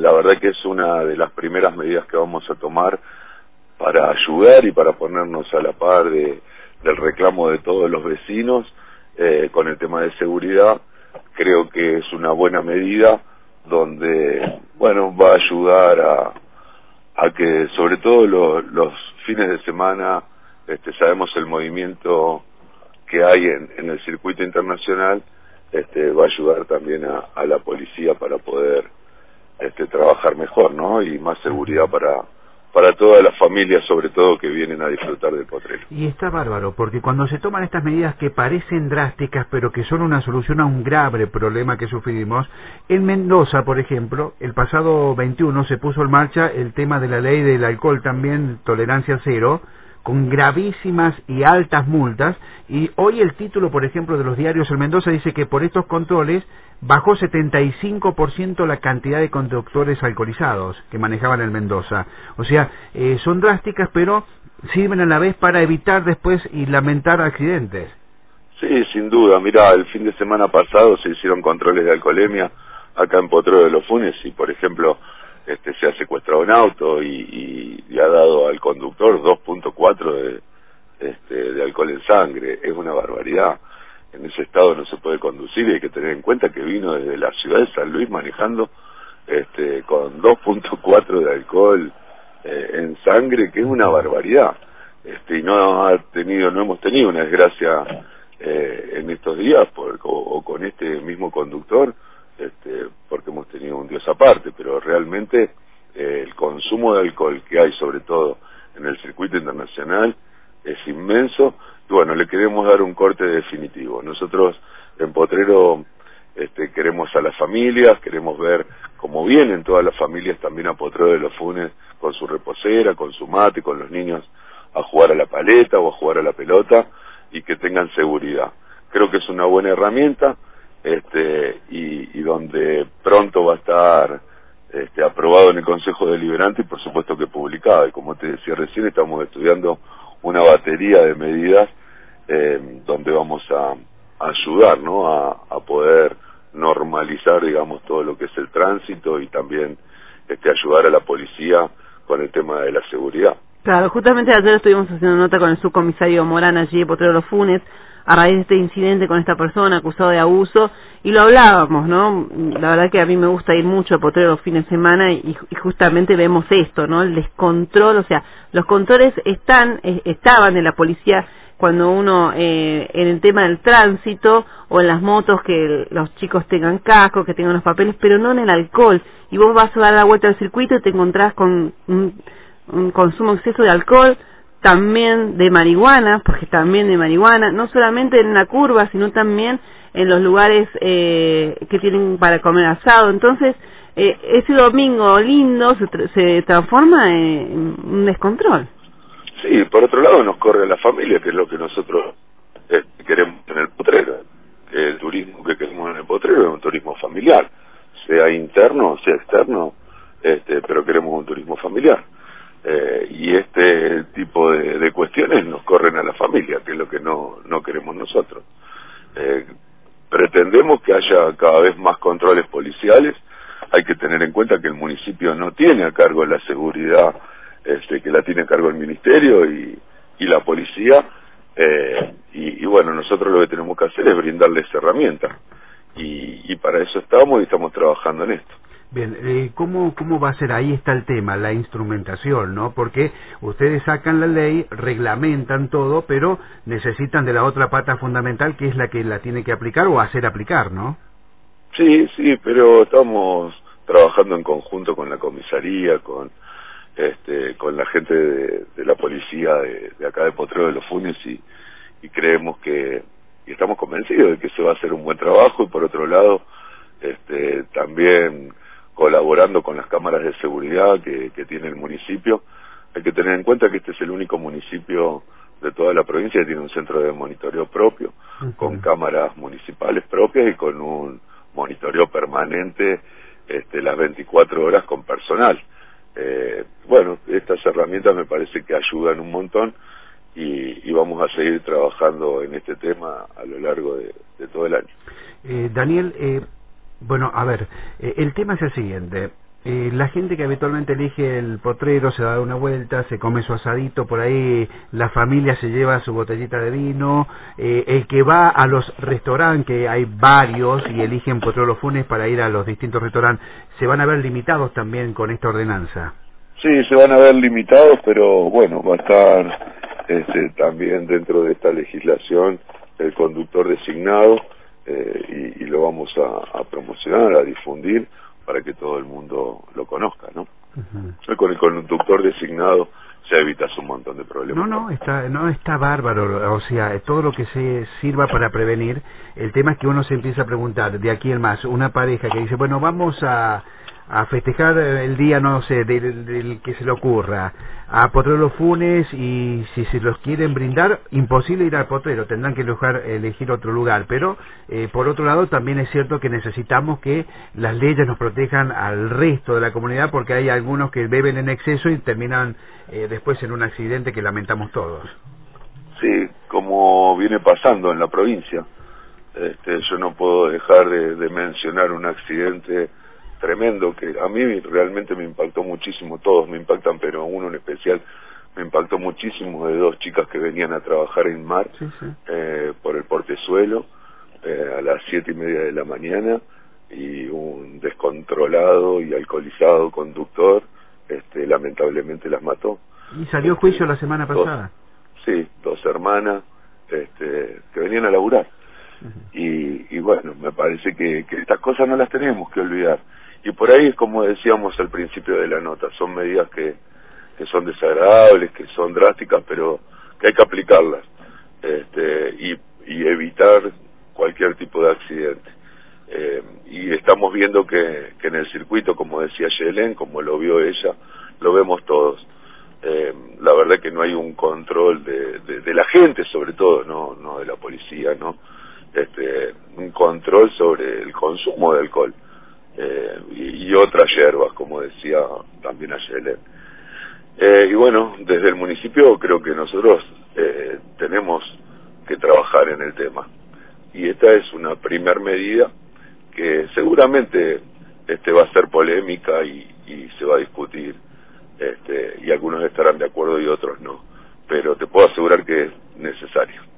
la verdad que es una de las primeras medidas que vamos a tomar para ayudar y para ponernos a la par del reclamo de todos los vecinos con el tema de seguridad. Creo que es una buena medida donde, bueno, va a ayudar a que sobre todo los fines de semana, sabemos el movimiento que hay en el circuito internacional, va a ayudar también a la policía para poder trabajar mejor, ¿no? Y más seguridad para todas las familias, sobre todo, que vienen a disfrutar del Potrero. Y está bárbaro, porque cuando se toman estas medidas que parecen drásticas, pero que son una solución a un grave problema que sufrimos, en Mendoza, por ejemplo, el pasado 21 se puso en marcha el tema de la ley del alcohol también, tolerancia cero, con gravísimas y altas multas, y hoy el título, por ejemplo, de los diarios en Mendoza dice que por estos controles bajó 75% la cantidad de conductores alcoholizados que manejaban en Mendoza. O sea, son drásticas, pero sirven a la vez para evitar después y lamentar accidentes. Sí, sin duda. Mirá, el fin de semana pasado se hicieron controles de alcoholemia acá en Potrero de los Funes y, por ejemplo, se ha secuestrado un auto y ha dado al conductor 2.4 de alcohol en sangre. Es una barbaridad. En ese estado no se puede conducir y hay que tener en cuenta que vino desde la ciudad de San Luis manejando con 2.4 de alcohol en sangre, que es una barbaridad. Y no hemos tenido una desgracia en estos días o con este mismo conductor, porque hemos tenido un Dios aparte, pero realmente el consumo de alcohol que hay, sobre todo en el circuito internacional, es inmenso. Y bueno, le queremos dar un corte definitivo. Nosotros en Potrero queremos a las familias, queremos ver cómo vienen todas las familias también a Potrero de los Funes con su reposera, con su mate, con los niños a jugar a la paleta o a jugar a la pelota y que tengan seguridad. Creo que es una buena herramienta y donde pronto va a estar aprobado en el Consejo Deliberante y por supuesto que publicado. Y como te decía recién, estamos estudiando una batería de medidas donde vamos a ayudar, ¿no? a poder normalizar, digamos, todo lo que es el tránsito y también ayudar a la policía con el tema de la seguridad. Claro, justamente ayer estuvimos haciendo nota con el subcomisario Morán allí de Potrero de los Funes a raíz de este incidente con esta persona acusada de abuso, y lo hablábamos, ¿no? La verdad que a mí me gusta ir mucho a Potrero los fines de semana y justamente vemos esto, ¿no? El descontrol, o sea, los controles estaban en la policía cuando uno, en el tema del tránsito o en las motos, que los chicos tengan casco, que tengan los papeles, pero no en el alcohol. Y vos vas a dar la vuelta al circuito y te encontrás con un consumo exceso de alcohol, también de marihuana, porque también de marihuana, no solamente en la curva, sino también en los lugares que tienen para comer asado. Entonces, ese domingo lindo se transforma en un descontrol. Sí, por otro lado nos corre la familia, que es lo que nosotros queremos en el Potrero. El turismo que queremos en el Potrero es un turismo familiar, sea interno o sea externo, pero queremos un turismo familiar. Y este tipo de cuestiones nos corren a la familia, que es lo que no queremos nosotros. Pretendemos que haya cada vez más controles policiales. Hay que tener en cuenta que el municipio no tiene a cargo la seguridad, que la tiene a cargo el ministerio y la policía, y bueno, nosotros lo que tenemos que hacer es brindarles herramientas, y para eso estamos y estamos trabajando en esto. Bien, ¿cómo va a ser? Ahí está el tema, la instrumentación, ¿no? Porque ustedes sacan la ley, reglamentan todo, pero necesitan de la otra pata fundamental, que es la que la tiene que aplicar o hacer aplicar, ¿no? Sí, pero estamos trabajando en conjunto con la comisaría, con la gente de la policía de acá de Potrero de los Funes y creemos que, y estamos convencidos de que se va a hacer un buen trabajo, y por otro lado, también colaborando con las cámaras de seguridad que tiene el municipio. Hay que tener en cuenta que este es el único municipio de toda la provincia que tiene un centro de monitoreo propio, con cámaras municipales propias y con un monitoreo permanente las 24 horas con personal. Bueno, estas herramientas me parece que ayudan un montón y vamos a seguir trabajando en este tema a lo largo de todo el año. Daniel, bueno, a ver, el tema es el siguiente. La gente que habitualmente elige el potrero se da una vuelta, se come su asadito, por ahí la familia se lleva su botellita de vino, el que va a los restaurantes, que hay varios y eligen Potrero Los Funes para ir a los distintos restaurantes, ¿se van a ver limitados también con esta ordenanza? Sí, se van a ver limitados, pero bueno, va a estar también dentro de esta legislación el conductor designado y lo vamos a promocionar, a difundir para que todo el mundo lo conozca, ¿no? Uh-huh. Con el conductor designado ya evitas un montón de problemas. No está bárbaro, o sea, todo lo que se sirva para prevenir. El tema es que uno se empieza a preguntar, de aquí en más, una pareja que dice, bueno, vamos a festejar el día, no sé, del que se le ocurra, a Potrero Los Funes, y si se los quieren brindar, imposible ir al Potrero, tendrán que elegir otro lugar, pero por otro lado también es cierto que necesitamos que las leyes nos protejan al resto de la comunidad, porque hay algunos que beben en exceso y terminan después en un accidente que lamentamos todos. Sí, como viene pasando en la provincia, yo no puedo dejar de mencionar un accidente tremendo que a mí realmente me impactó muchísimo, todos me impactan, pero uno en especial me impactó muchísimo, de dos chicas que venían a trabajar en mar, sí. Por el Portezuelo, a las 7:30 de la mañana, y un descontrolado y alcoholizado conductor lamentablemente las mató. ¿Y salió juicio la semana pasada? Dos hermanas que venían a laburar. Uh-huh. Y bueno, me parece que estas cosas no las tenemos que olvidar. Y por ahí es como decíamos al principio de la nota, son medidas que son desagradables, que son drásticas, pero que hay que aplicarlas y evitar cualquier tipo de accidente. Y estamos viendo que en el circuito, como decía Yelén, como lo vio ella, lo vemos todos. La verdad que no hay un control de la gente, sobre todo, no de la policía, ¿no? Un control sobre el consumo de alcohol y otras hierbas, como decía también ayer. Y bueno, desde el municipio creo que nosotros tenemos que trabajar en el tema, y esta es una primer medida que seguramente va a ser polémica y se va a discutir, y algunos estarán de acuerdo y otros no, pero te puedo asegurar que es necesario.